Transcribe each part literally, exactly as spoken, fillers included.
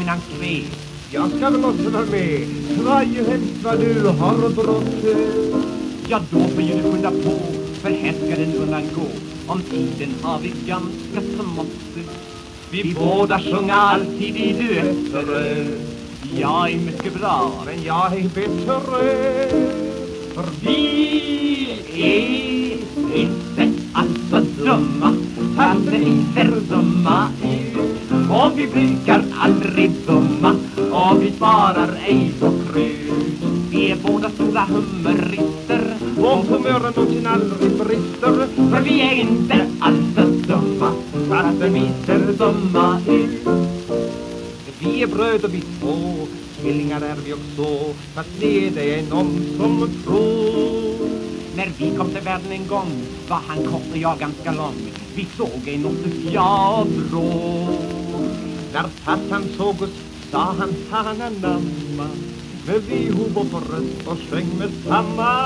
min entré. Jag ska väl också vara med. Varje helst vad du har brott. Ja, då får ju du skynda på, för här ska den undan gå. Om tiden har vi ganska smått. Vi båda sjunger alltid i duetter. Jag är mycket bra, men jag är bättre. för vi är inte alls så dumma, fast vi ser dumma ut. Och vi brukar aldrig dumma, och vi sparar ej på krut. Vi är båda stora humorister, och humören någonsin aldrig brister. för vi är inte alls så dumma, fast vi ser dumma ut. Vi är bröder vi två, tvillingar är vi också, fast det är det någon som tror. När vi kom till världen en gång var han kort och jag ganska lång. Vi såg en olyckliga vrå. När farsan såg oss sa han hananamma, men vi hov och röst och sjöng med samma.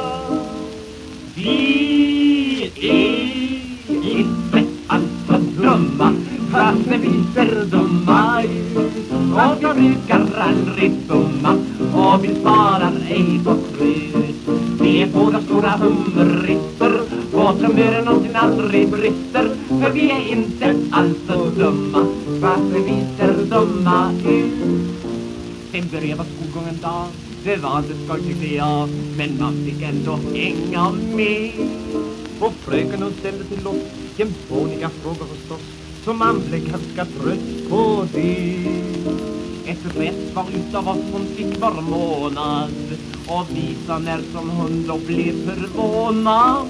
Vi är inte alls så dumma, fast vi ser dumma ut. Och vi brukar aldrig dumma, och vi sparar ej på krut. Vi är båda stora humorister, och trumören någonsin aldrig brister. För vi är inte alls så dumma, fast vi ser dumma ut. Sen började skolgången dag, det var inte skoj tyckte jag, men man fick ändå hänga med. Och fröken hon ställde till oss jämfåniga frågor förstås, så man blev ganska trött på det. Ett rätt var utav oss hon fick var månad, och visa när som hund och blev förvånad.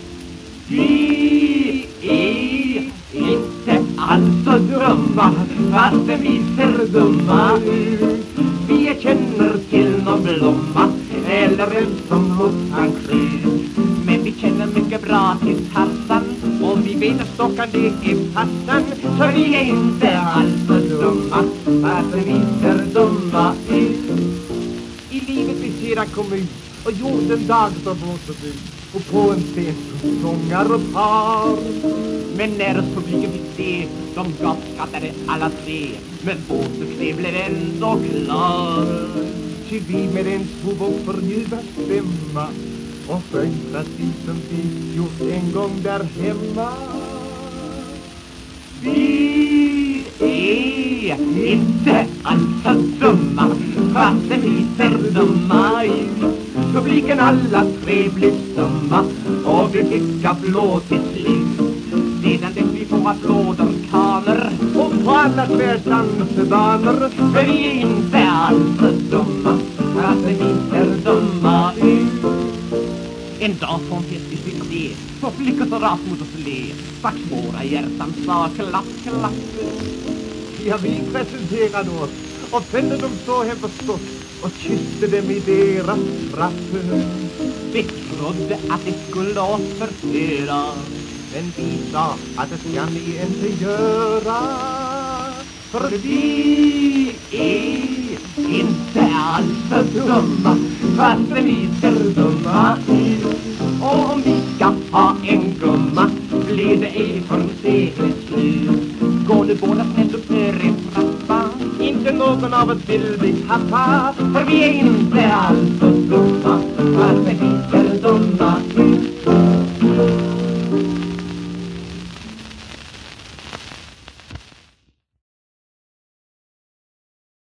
Vi är inte alls så dumma, fast vi ser dumma ut. Vi känner till någon blomma, eller en som hos han krut. Men vi känner mycket bra till Tarzan, och vi vet att stockar det är passan. Så vi är inte alls så dumma, fast vi ser dumma ut. I livet vi sedan kom ut och gjort en dag för blåset ut, och på en scen sångar och par. Men när publiken fick se, de gapskrattade alla tre, men vår succé blev ändå klar. Ty vi med en två och förljuva stämma och sjöng precis som vi gjort en gång där hemma. Vi är inte alls så dumma, fast vi ser dumma ut. Publiken alla tre blev stumma, och vi fick applåd till slut. Sedan dess vi får applåder kaner, och på alla tvärsansebanor. för vi är inte alls så dumma, fast vi ser dumma ut. En dag på en fest vi fick se, så flickor så rakt mot oss le. Strax våra hjärtan sa klapp, klapp. Ja, vi presenterade oss, och fällde dem så hem förstås, och kysste dem i deras trapp. Vi trodde att det skulle oss förföra, men vi sa att det ska ni inte göra. för vi är inte alls så dumma, fast vi ser dumma ut. Och om vi ska ha en gumma, blir det ej från seklets slut. Går nu båda snett upp för en trappa, inte någon av oss vill bli pappa, för vi är inte alls så dumma,